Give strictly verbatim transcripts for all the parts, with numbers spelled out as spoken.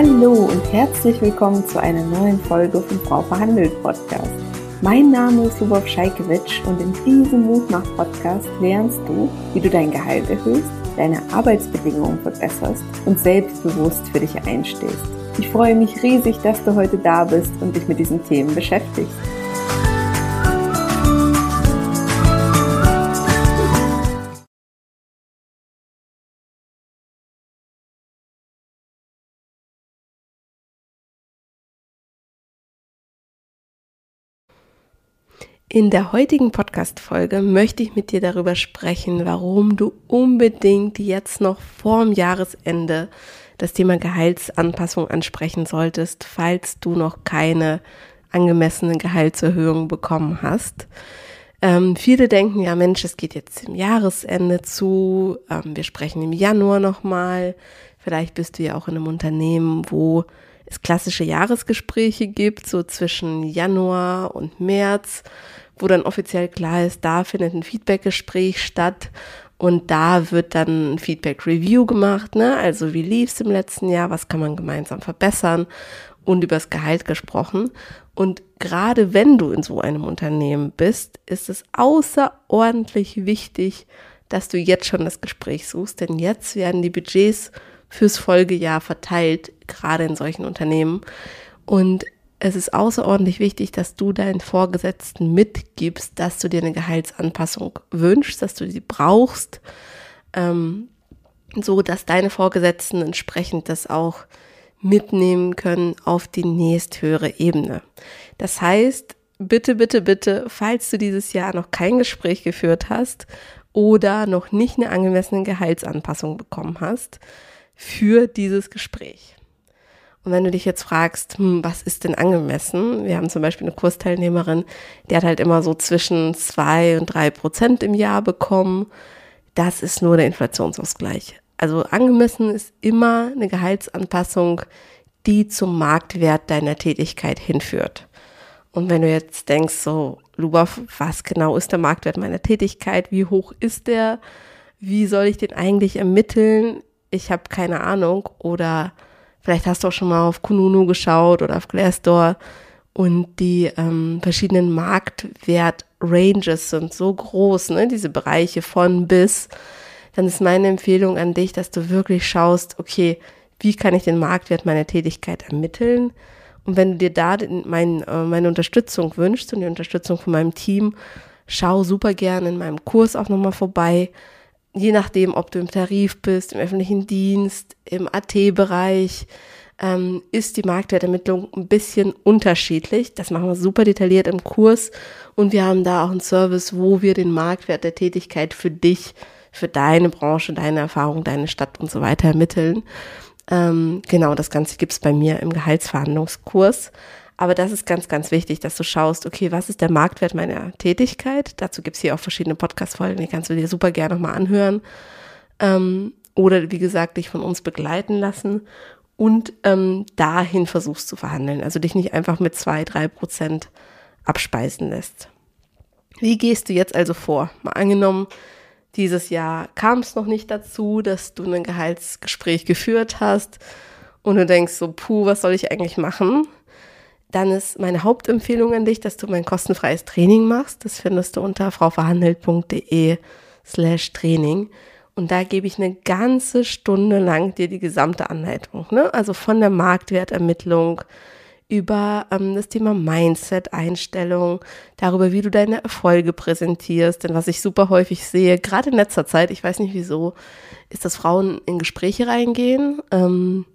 Hallo und herzlich willkommen zu einer neuen Folge vom Frau verhandelt Podcast. Mein Name ist Lubov Scheikewitsch und in diesem Mutmach-Podcast lernst du, wie du dein Gehalt erhöhst, deine Arbeitsbedingungen verbesserst und selbstbewusst für dich einstehst. Ich freue mich riesig, dass du heute da bist und dich mit diesen Themen beschäftigst. In der heutigen Podcast-Folge möchte ich mit dir darüber sprechen, warum du unbedingt jetzt noch vorm Jahresende das Thema Gehaltsanpassung ansprechen solltest, falls du noch keine angemessene Gehaltserhöhung bekommen hast. Ähm, viele denken, ja Mensch, es geht jetzt im Jahresende zu, ähm, wir sprechen im Januar nochmal, vielleicht bist du ja auch in einem Unternehmen, wo es klassische Jahresgespräche gibt, so zwischen Januar und März, wo dann offiziell klar ist, da findet ein Feedbackgespräch statt und da wird dann ein Feedback-Review gemacht, ne? Also wie lief es im letzten Jahr, was kann man gemeinsam verbessern und über das Gehalt gesprochen. Und gerade wenn du in so einem Unternehmen bist, ist es außerordentlich wichtig, dass du jetzt schon das Gespräch suchst, denn jetzt werden die Budgets fürs Folgejahr verteilt, gerade in solchen Unternehmen. Und es ist außerordentlich wichtig, dass du deinen Vorgesetzten mitgibst, dass du dir eine Gehaltsanpassung wünschst, dass du sie brauchst, ähm, so dass deine Vorgesetzten entsprechend das auch mitnehmen können auf die nächsthöhere Ebene. Das heißt, bitte, bitte, bitte, falls du dieses Jahr noch kein Gespräch geführt hast oder noch nicht eine angemessene Gehaltsanpassung bekommen hast, für dieses Gespräch. Und wenn du dich jetzt fragst, hm, was ist denn angemessen? Wir haben zum Beispiel eine Kursteilnehmerin, die hat halt immer so zwischen zwei und drei Prozent im Jahr bekommen. Das ist nur der Inflationsausgleich. Also angemessen ist immer eine Gehaltsanpassung, die zum Marktwert deiner Tätigkeit hinführt. Und wenn du jetzt denkst, so, Lubov, was genau ist der Marktwert meiner Tätigkeit? Wie hoch ist der? Wie soll ich den eigentlich ermitteln? Ich habe keine Ahnung, oder vielleicht hast du auch schon mal auf Kununu geschaut oder auf Glassdoor und die ähm, verschiedenen Marktwert-Ranges sind so groß, ne, diese Bereiche von bis, dann ist meine Empfehlung an dich, dass du wirklich schaust, okay, wie kann ich den Marktwert meiner Tätigkeit ermitteln? Und wenn du dir da den, mein, äh, meine Unterstützung wünschst und die Unterstützung von meinem Team, schau super gerne in meinem Kurs auch nochmal vorbei. Je nachdem, ob du im Tarif bist, im öffentlichen Dienst, im A T-Bereich, ähm, ist die Marktwertermittlung ein bisschen unterschiedlich. Das machen wir super detailliert im Kurs und wir haben da auch einen Service, wo wir den Marktwert der Tätigkeit für dich, für deine Branche, deine Erfahrung, deine Stadt und so weiter ermitteln. Ähm, genau, das Ganze gibt's bei mir im Gehaltsverhandlungskurs. Aber das ist ganz, ganz wichtig, dass du schaust, okay, was ist der Marktwert meiner Tätigkeit? Dazu gibt's hier auch verschiedene Podcast-Folgen, die kannst du dir super gerne nochmal anhören. Ähm, oder wie gesagt, dich von uns begleiten lassen und ähm, dahin versuchst zu verhandeln. Also dich nicht einfach mit zwei, drei Prozent abspeisen lässt. Wie gehst du jetzt also vor? Mal angenommen, dieses Jahr kam es noch nicht dazu, dass du ein Gehaltsgespräch geführt hast und du denkst so, puh, was soll ich eigentlich machen? Dann ist meine Hauptempfehlung an dich, dass du mein kostenfreies Training machst. Das findest du unter frauverhandelt.de slash Training. Und da gebe ich eine ganze Stunde lang dir die gesamte Anleitung, ne? Also von der Marktwertermittlung über ähm, das Thema Mindset, Einstellung, darüber, wie du deine Erfolge präsentierst. Denn was ich super häufig sehe, gerade in letzter Zeit, ich weiß nicht wieso, ist, dass Frauen in Gespräche reingehen ähm,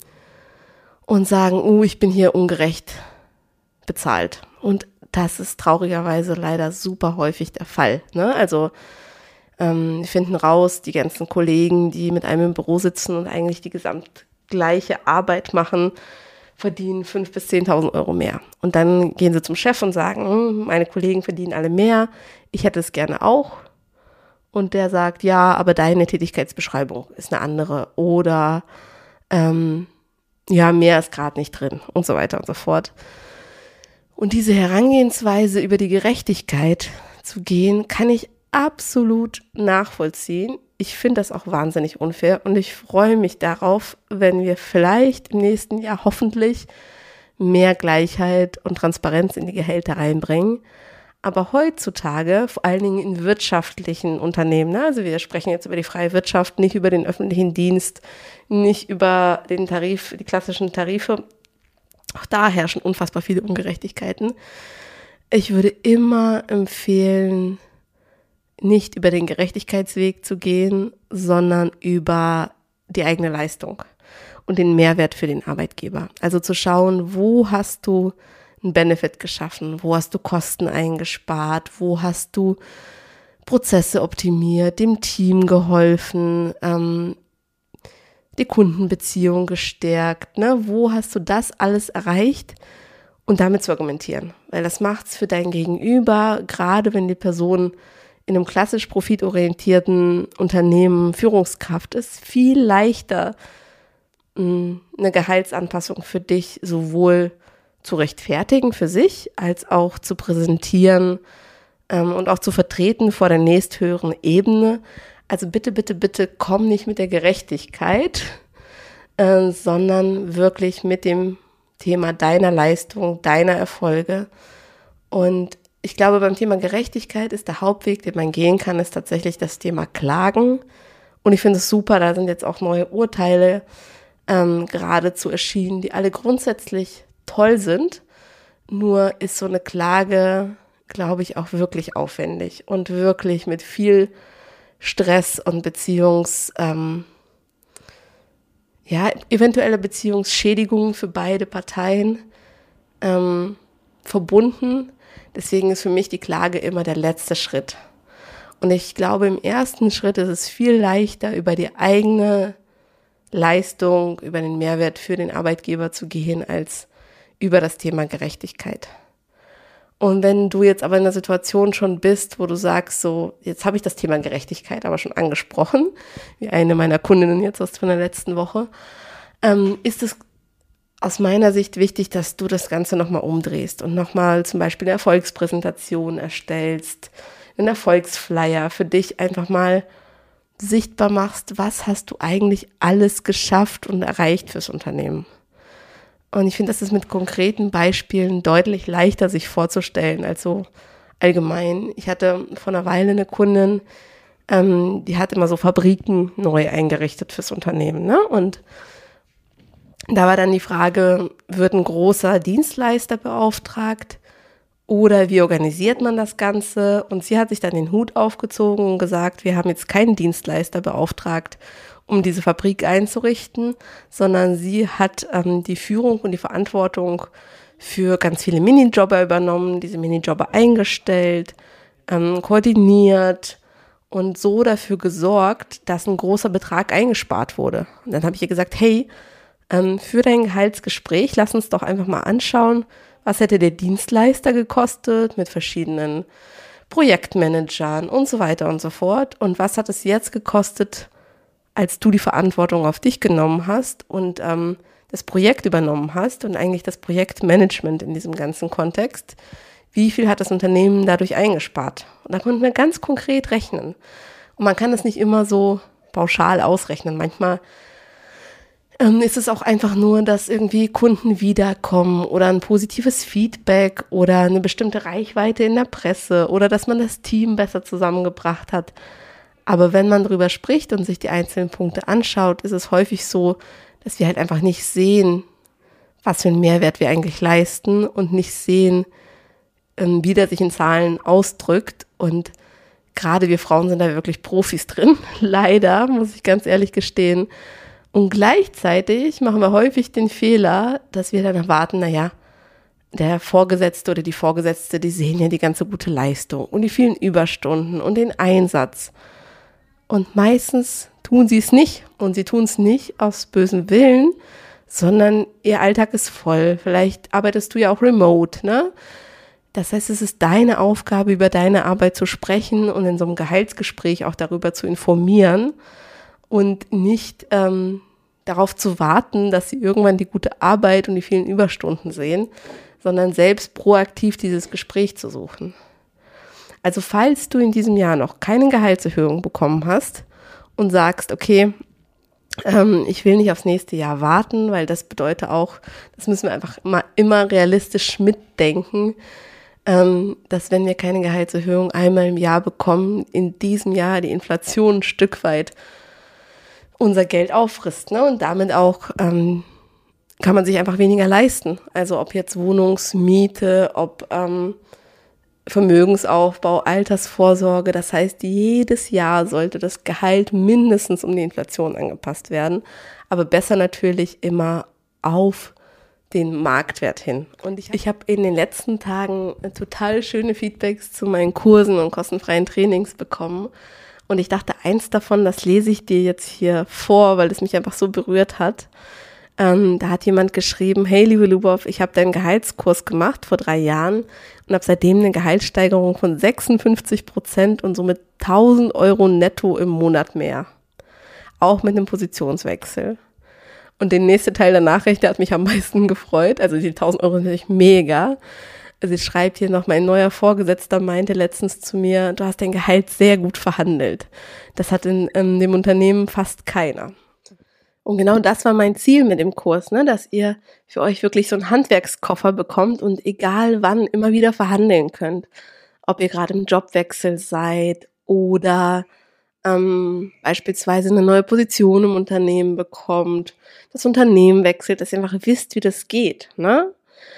und sagen, oh, ich bin hier ungerecht bezahlt. Und das ist traurigerweise leider super häufig der Fall, ne? Also ähm, wir finden raus, die ganzen Kollegen, die mit einem im Büro sitzen und eigentlich die gesamt gleiche Arbeit machen, verdienen fünftausend bis zehntausend Euro mehr. Und dann gehen sie zum Chef und sagen, hm, meine Kollegen verdienen alle mehr, ich hätte es gerne auch. Und der sagt, ja, aber deine Tätigkeitsbeschreibung ist eine andere. Oder ähm, ja, mehr ist gerade nicht drin und so weiter und so fort. Und diese Herangehensweise über die Gerechtigkeit zu gehen, kann ich absolut nachvollziehen. ich finde das auch wahnsinnig unfair und ich freue mich darauf, wenn wir vielleicht im nächsten Jahr hoffentlich mehr Gleichheit und Transparenz in die Gehälter reinbringen. Aber heutzutage, vor allen Dingen in wirtschaftlichen Unternehmen, ne, also wir sprechen jetzt über die freie Wirtschaft, nicht über den öffentlichen Dienst, nicht über den Tarif, die klassischen Tarife, auch da herrschen unfassbar viele Ungerechtigkeiten. Ich würde immer empfehlen, nicht über den Gerechtigkeitsweg zu gehen, sondern über die eigene Leistung und den Mehrwert für den Arbeitgeber. Also zu schauen, wo hast du einen Benefit geschaffen, wo hast du Kosten eingespart, wo hast du Prozesse optimiert, dem Team geholfen, ähm, die Kundenbeziehung gestärkt, ne? Wo hast du das alles erreicht und damit zu argumentieren, weil das macht es für dein Gegenüber, gerade wenn die Person in einem klassisch profitorientierten Unternehmen Führungskraft ist, viel leichter, eine Gehaltsanpassung für dich sowohl zu rechtfertigen für sich, als auch zu präsentieren ähm, und auch zu vertreten vor der nächsthöheren Ebene. Also bitte, bitte, bitte komm nicht mit der Gerechtigkeit, äh, sondern wirklich mit dem Thema deiner Leistung, deiner Erfolge. Und ich glaube, beim Thema Gerechtigkeit ist der Hauptweg, den man gehen kann, ist tatsächlich das Thema Klagen. Und ich finde es super, da sind jetzt auch neue Urteile ähm, geradezu erschienen, die alle grundsätzlich toll sind. Nur ist so eine Klage, glaube ich, auch wirklich aufwendig und wirklich mit viel Stress und Beziehungs, ähm, ja, eventuelle Beziehungsschädigungen für beide Parteien ähm, verbunden. Deswegen ist für mich die Klage immer der letzte Schritt. Und ich glaube, im ersten Schritt ist es viel leichter, über die eigene Leistung, über den Mehrwert für den Arbeitgeber zu gehen, als über das Thema Gerechtigkeit. Und wenn du jetzt aber in einer Situation schon bist, wo du sagst, so, jetzt habe ich das Thema Gerechtigkeit aber schon angesprochen, wie eine meiner Kundinnen jetzt aus von der letzten Woche, ähm, ist es aus meiner Sicht wichtig, dass du das Ganze nochmal umdrehst und nochmal zum Beispiel eine Erfolgspräsentation erstellst, einen Erfolgsflyer für dich einfach mal sichtbar machst, was hast du eigentlich alles geschafft und erreicht fürs Unternehmen. Und ich finde, das ist mit konkreten Beispielen deutlich leichter sich vorzustellen als so allgemein. Ich hatte vor einer Weile eine Kundin, ähm, die hat immer so Fabriken neu eingerichtet fürs Unternehmen, ne? Und da war dann die Frage, wird ein großer Dienstleister beauftragt oder wie organisiert man das Ganze? Und sie hat sich dann den Hut aufgezogen und gesagt, wir haben jetzt keinen Dienstleister beauftragt, um diese Fabrik einzurichten, sondern sie hat ähm, die Führung und die Verantwortung für ganz viele Minijobber übernommen, diese Minijobber eingestellt, ähm, koordiniert und so dafür gesorgt, dass ein großer Betrag eingespart wurde. Und dann habe ich ihr gesagt, hey, ähm, für dein Gehaltsgespräch, lass uns doch einfach mal anschauen, was hätte der Dienstleister gekostet mit verschiedenen Projektmanagern und so weiter und so fort und was hat es jetzt gekostet, als du die Verantwortung auf dich genommen hast und ähm, das Projekt übernommen hast und eigentlich das Projektmanagement in diesem ganzen Kontext, wie viel hat das Unternehmen dadurch eingespart? Und da konnten wir ganz konkret rechnen. Und man kann das nicht immer so pauschal ausrechnen. Manchmal ähm, ist es auch einfach nur, dass irgendwie Kunden wiederkommen oder ein positives Feedback oder eine bestimmte Reichweite in der Presse oder dass man das Team besser zusammengebracht hat. Aber wenn man darüber spricht und sich die einzelnen Punkte anschaut, ist es häufig so, dass wir halt einfach nicht sehen, was für einen Mehrwert wir eigentlich leisten und nicht sehen, wie der sich in Zahlen ausdrückt. Und gerade wir Frauen sind da wirklich Profis drin, leider, muss ich ganz ehrlich gestehen. Und gleichzeitig machen wir häufig den Fehler, dass wir dann erwarten, naja, der Vorgesetzte oder die Vorgesetzte, die sehen ja die ganze gute Leistung und die vielen Überstunden und den Einsatz. Und meistens tun sie es nicht und sie tun es nicht aus bösem Willen, sondern ihr Alltag ist voll. Vielleicht arbeitest du ja auch remote, ne? Das heißt, es ist deine Aufgabe, über deine Arbeit zu sprechen und in so einem Gehaltsgespräch auch darüber zu informieren und nicht ähm, darauf zu warten, dass sie irgendwann die gute Arbeit und die vielen Überstunden sehen, sondern selbst proaktiv dieses Gespräch zu suchen. Also falls du in diesem Jahr noch keine Gehaltserhöhung bekommen hast und sagst, okay, ähm, ich will nicht aufs nächste Jahr warten, weil das bedeutet auch, das müssen wir einfach immer, immer realistisch mitdenken, ähm, dass wenn wir keine Gehaltserhöhung einmal im Jahr bekommen, in diesem Jahr die Inflation ein Stück weit unser Geld auffrisst, ne? Und damit auch ähm, kann man sich einfach weniger leisten. Also ob jetzt Wohnungsmiete, ob ähm, Vermögensaufbau, Altersvorsorge. Das heißt, jedes Jahr sollte das Gehalt mindestens um die Inflation angepasst werden. Aber besser natürlich immer auf den Marktwert hin. Und ich, ich habe in den letzten Tagen total schöne Feedbacks zu meinen Kursen und kostenfreien Trainings bekommen. Und ich dachte, eins davon, das lese ich dir jetzt hier vor, weil es mich einfach so berührt hat. Ähm, da hat jemand geschrieben, hey liebe Lubov, ich habe deinen Gehaltskurs gemacht vor drei Jahren und habe seitdem eine Gehaltssteigerung von sechsundfünfzig Prozent und somit tausend Euro netto im Monat mehr. Auch mit einem Positionswechsel. Und der nächste Teil der Nachricht, der hat mich am meisten gefreut. Also die tausend Euro sind natürlich mega. Sie schreibt hier noch, mein neuer Vorgesetzter meinte letztens zu mir, du hast dein Gehalt sehr gut verhandelt. Das hat in, in dem Unternehmen fast keiner. Und genau das war mein Ziel mit dem Kurs, ne, dass ihr für euch wirklich so einen Handwerkskoffer bekommt und egal wann immer wieder verhandeln könnt. Ob ihr gerade im Jobwechsel seid oder ähm, beispielsweise eine neue Position im Unternehmen bekommt, das Unternehmen wechselt, dass ihr einfach wisst, wie das geht, ne?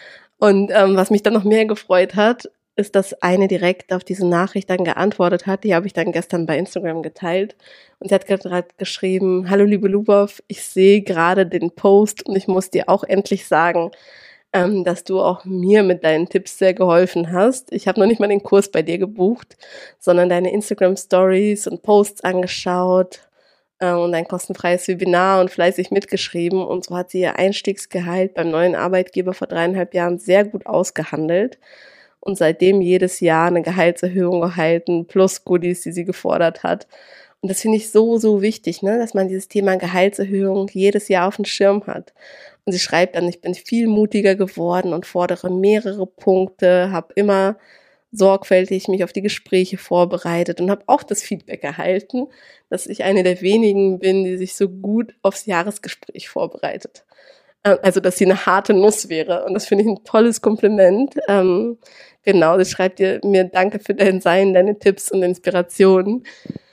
Und ähm, was mich dann noch mehr gefreut hat, ist, dass eine direkt auf diese Nachricht dann geantwortet hat. Die habe ich dann gestern bei Instagram geteilt. Und sie hat gerade geschrieben, hallo liebe Lubov, ich sehe gerade den Post und ich muss dir auch endlich sagen, ähm, dass du auch mir mit deinen Tipps sehr geholfen hast. Ich habe noch nicht mal den Kurs bei dir gebucht, sondern deine Instagram-Stories und Posts angeschaut äh, und ein kostenfreies Webinar und fleißig mitgeschrieben. Und so hat sie ihr Einstiegsgehalt beim neuen Arbeitgeber vor dreieinhalb Jahren sehr gut ausgehandelt. Und seitdem jedes Jahr eine Gehaltserhöhung gehalten, plus Goodies, die sie gefordert hat. Und das finde ich so, so wichtig, ne, dass man dieses Thema Gehaltserhöhung jedes Jahr auf dem Schirm hat. Und sie schreibt dann, ich bin viel mutiger geworden und fordere mehrere Punkte, habe immer sorgfältig mich auf die Gespräche vorbereitet und habe auch das Feedback erhalten, dass ich eine der wenigen bin, die sich so gut aufs Jahresgespräch vorbereitet. Also, dass sie eine harte Nuss wäre. Und das finde ich ein tolles Kompliment. Ähm, genau, sie schreibt dir mir, danke für dein Sein, deine Tipps und Inspirationen.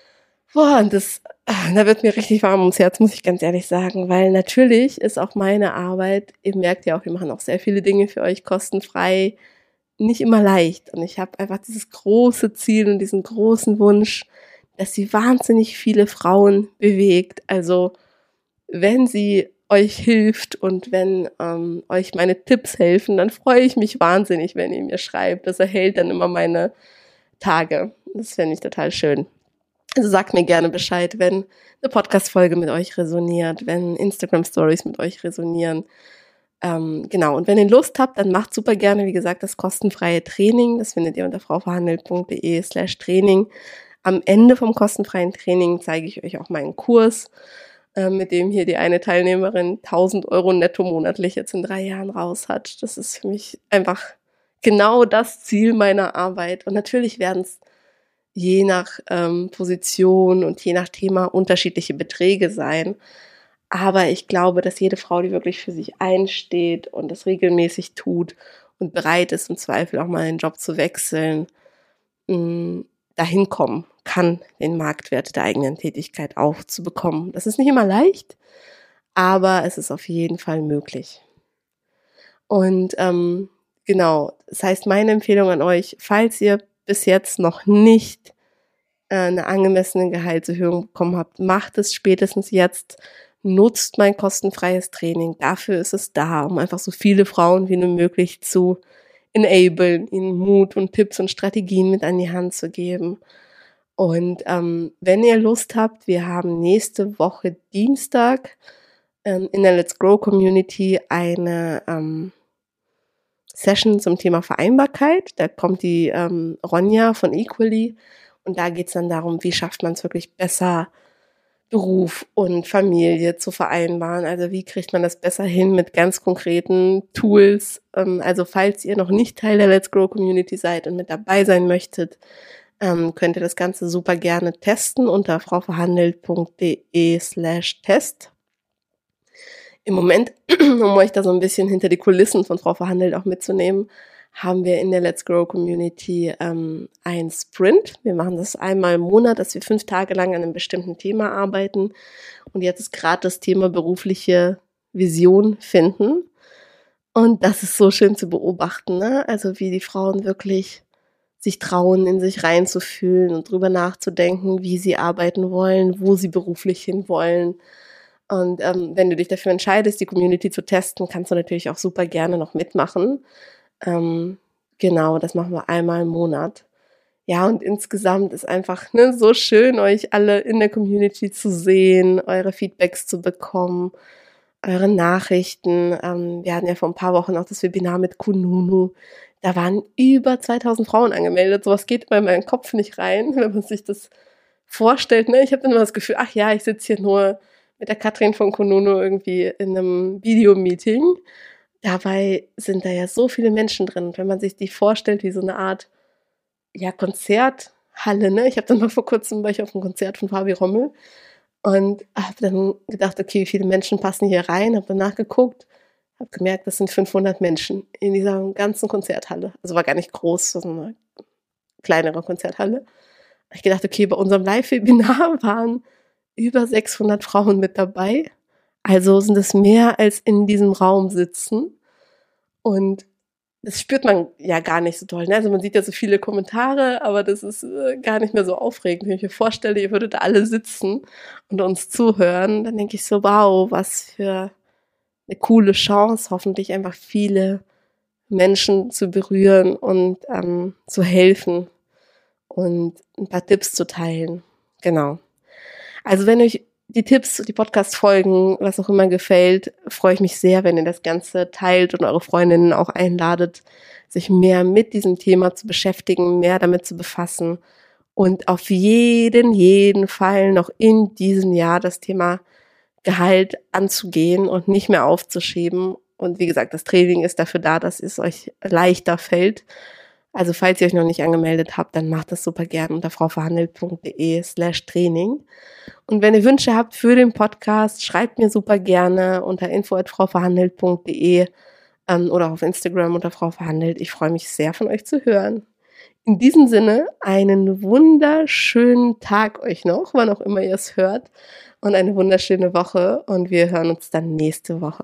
Boah, und das, da wird mir richtig warm ums Herz, muss ich ganz ehrlich sagen. Weil natürlich ist auch meine Arbeit, ihr merkt ja auch, wir machen auch sehr viele Dinge für euch kostenfrei, nicht immer leicht. Und ich habe einfach dieses große Ziel und diesen großen Wunsch, dass sie wahnsinnig viele Frauen bewegt. Also, wenn sie euch hilft und wenn ähm, euch meine Tipps helfen, dann freue ich mich wahnsinnig, wenn ihr mir schreibt. Das erhält dann immer meine Tage. Das fände ich total schön. Also sagt mir gerne Bescheid, wenn eine Podcast-Folge mit euch resoniert, wenn Instagram-Stories mit euch resonieren. Ähm, genau, und wenn ihr Lust habt, dann macht super gerne, wie gesagt, das kostenfreie Training. Das findet ihr unter frauverhandelt.de slash Training. Am Ende vom kostenfreien Training zeige ich euch auch meinen Kurs, mit dem hier die eine Teilnehmerin tausend Euro netto monatlich jetzt in drei Jahren raus hat. Das ist für mich einfach genau das Ziel meiner Arbeit. Und natürlich werden es je nach ähm, Position und je nach Thema unterschiedliche Beträge sein. Aber ich glaube, dass jede Frau, die wirklich für sich einsteht und das regelmäßig tut und bereit ist, im Zweifel auch mal den Job zu wechseln, mh, dahin kommen kann, den Marktwert der eigenen Tätigkeit aufzubekommen. Das ist nicht immer leicht, aber es ist auf jeden Fall möglich. Und ähm, genau, das heißt, meine Empfehlung an euch, falls ihr bis jetzt noch nicht äh, eine angemessene Gehaltserhöhung bekommen habt, macht es spätestens jetzt, nutzt mein kostenfreies Training. Dafür ist es da, um einfach so viele Frauen wie nur möglich zu enablen, ihnen Mut und Tipps und Strategien mit an die Hand zu geben. Und ähm, wenn ihr Lust habt, wir haben nächste Woche Dienstag ähm, in der Let's Grow Community eine ähm, Session zum Thema Vereinbarkeit. Da kommt die ähm, Ronja von Equally und da geht es dann darum, wie schafft man es wirklich besser, Beruf und Familie zu vereinbaren. Also wie kriegt man das besser hin mit ganz konkreten Tools. Ähm, also falls ihr noch nicht Teil der Let's Grow Community seid und mit dabei sein möchtet, ähm, könnt ihr das Ganze super gerne testen unter frauverhandelt.de slash test. Im Moment, um euch da so ein bisschen hinter die Kulissen von Frau Verhandelt auch mitzunehmen, haben wir in der Let's Grow Community ähm, einen Sprint. Wir machen das einmal im Monat, dass wir fünf Tage lang an einem bestimmten Thema arbeiten. Und jetzt ist gerade das Thema berufliche Vision finden. Und das ist so schön zu beobachten, ne? Also wie die Frauen wirklich sich trauen, in sich reinzufühlen und drüber nachzudenken, wie sie arbeiten wollen, wo sie beruflich hin wollen. Und ähm, wenn du dich dafür entscheidest, die Community zu testen, kannst du natürlich auch super gerne noch mitmachen. Ähm, genau, das machen wir einmal im Monat. Ja, und insgesamt ist einfach ne, so schön, euch alle in der Community zu sehen, eure Feedbacks zu bekommen, eure Nachrichten. Ähm, wir hatten ja vor ein paar Wochen auch das Webinar mit Kununu. Da waren über zweitausend Frauen angemeldet. Sowas geht immer in meinen Kopf nicht rein, wenn man sich das vorstellt. Ne? Ich habe dann immer das Gefühl, ach ja, ich sitze hier nur mit der Katrin von Kununu irgendwie in einem Videomeeting. Dabei sind da ja so viele Menschen drin. Und wenn man sich die vorstellt wie so eine Art ja, Konzerthalle, ne? Ich habe dann mal vor kurzem war ich auf einem Konzert von Fabi Rommel und habe dann gedacht, okay, wie viele Menschen passen hier rein? Habe dann nachgeguckt, habe gemerkt, das sind fünfhundert Menschen in dieser ganzen Konzerthalle. Also war gar nicht groß, so eine kleinere Konzerthalle. Habe ich gedacht, okay, bei unserem Live-Webinar waren über sechshundert Frauen mit dabei. Also sind es mehr als in diesem Raum sitzen. Und das spürt man ja gar nicht so toll. Ne? Also man sieht ja so viele Kommentare, aber das ist äh, gar nicht mehr so aufregend. Wenn ich mir vorstelle, ihr würdet da alle sitzen und uns zuhören, dann denke ich so, wow, was für eine coole Chance, hoffentlich einfach viele Menschen zu berühren und ähm, zu helfen und ein paar Tipps zu teilen. Genau. Also wenn euch die Tipps, die Podcast-Folgen, was auch immer gefällt, freue ich mich sehr, wenn ihr das Ganze teilt und eure Freundinnen auch einladet, sich mehr mit diesem Thema zu beschäftigen, mehr damit zu befassen und auf jeden, jeden Fall noch in diesem Jahr das Thema Gehalt anzugehen und nicht mehr aufzuschieben. Und wie gesagt, das Training ist dafür da, dass es euch leichter fällt. Also falls ihr euch noch nicht angemeldet habt, dann macht das super gerne unter frauverhandelt.de slash Training. Und wenn ihr Wünsche habt für den Podcast, schreibt mir super gerne unter info at frauverhandelt.de ähm, oder auf Instagram unter frauverhandelt. Ich freue mich sehr, von euch zu hören. In diesem Sinne, einen wunderschönen Tag euch noch, wann auch immer ihr es hört, und eine wunderschöne Woche. Und wir hören uns dann nächste Woche.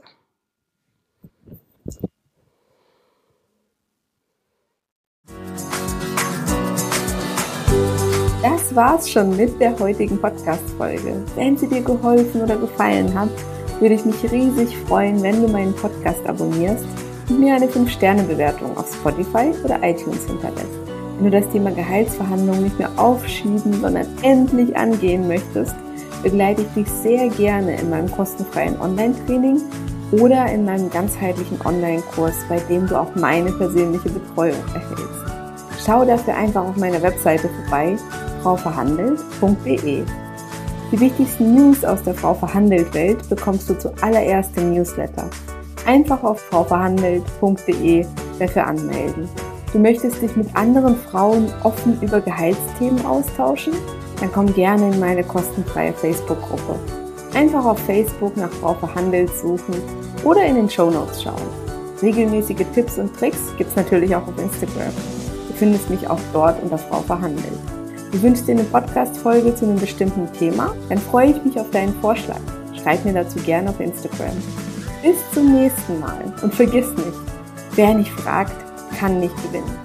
Das war's schon mit der heutigen Podcast-Folge. Wenn sie dir geholfen oder gefallen hat, würde ich mich riesig freuen, wenn du meinen Podcast abonnierst und mir eine fünf Sterne Bewertung auf Spotify oder iTunes hinterlässt. Wenn du das Thema Gehaltsverhandlungen nicht mehr aufschieben, sondern endlich angehen möchtest, begleite ich dich sehr gerne in meinem kostenfreien Online-Training oder in meinem ganzheitlichen Online-Kurs, bei dem du auch meine persönliche Betreuung erhältst. Schau dafür einfach auf meiner Webseite vorbei, frauverhandelt punkt de. Die wichtigsten News aus der Frau Verhandelt Welt bekommst du zuallererst im Newsletter. Einfach auf frauverhandelt punkt de dafür anmelden. Du möchtest dich mit anderen Frauen offen über Gehaltsthemen austauschen? Dann komm gerne in meine kostenfreie Facebook-Gruppe. Einfach auf Facebook nach Frau Verhandelt suchen oder in den Shownotes schauen. Regelmäßige Tipps und Tricks gibt's natürlich auch auf Instagram. Du findest mich auch dort unter Frau Verhandelt. Du wünschst dir eine Podcast-Folge zu einem bestimmten Thema? Dann freue ich mich auf deinen Vorschlag. Schreib mir dazu gerne auf Instagram. Bis zum nächsten Mal und vergiss nicht, wer nicht fragt, kann nicht gewinnen.